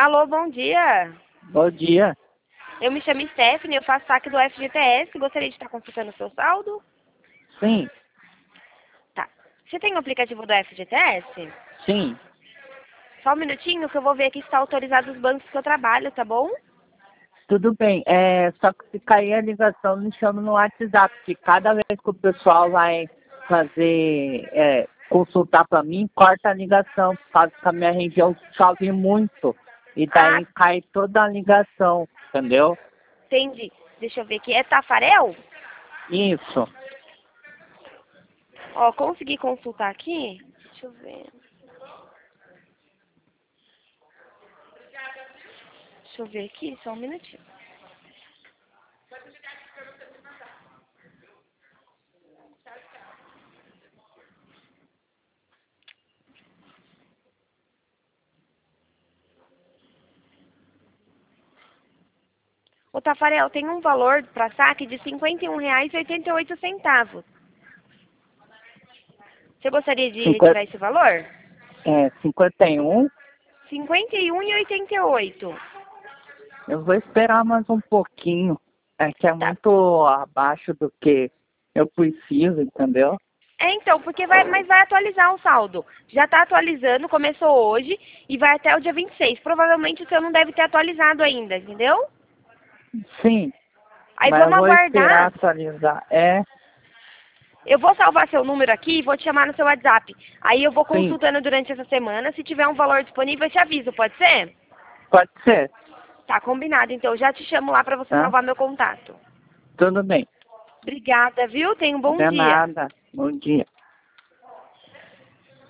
Alô, bom dia. Bom dia. Eu me chamo Stephanie, eu faço saque do FGTS. Gostaria de estar consultando o seu saldo? Sim, Tá. Você tem o aplicativo do FGTS? sim. Só um minutinho que eu vou ver aqui se está autorizado os bancos que eu trabalho, tá bom? Tudo bem. Só que se cair a ligação, me chama no WhatsApp, porque cada vez que o pessoal vai fazer, consultar para mim, corta a ligação, por causa que a minha região chove muito. E Ah, daí cai toda a ligação, entendeu? entendi. Deixa eu ver aqui. É Tafarel? Isso. Ó, consegui consultar aqui. Deixa eu ver. Deixa eu ver aqui, só um minutinho. O Tafarel tem um valor para saque de R$ 51,88. Você gostaria de 50, retirar esse valor? 51. 51,88. Eu vou esperar mais um pouquinho. É que é Tá. muito abaixo do que eu preciso, entendeu? Então, mas vai atualizar o saldo. Já está atualizando, começou hoje e vai até o dia 26. Provavelmente o seu não deve ter atualizado ainda, entendeu? Sim. Aí Mas eu vamos vou esperar aguardar. atualizar. Eu vou salvar seu número aqui e vou te chamar no seu WhatsApp. Aí eu vou Sim, consultando durante essa semana. Se tiver um valor disponível, eu te aviso, pode ser? pode ser, Tá combinado. Então, eu já te chamo lá para você tá? salvar meu contato. Tudo bem. Obrigada, viu? Tenha um bom De dia. nada. Bom dia.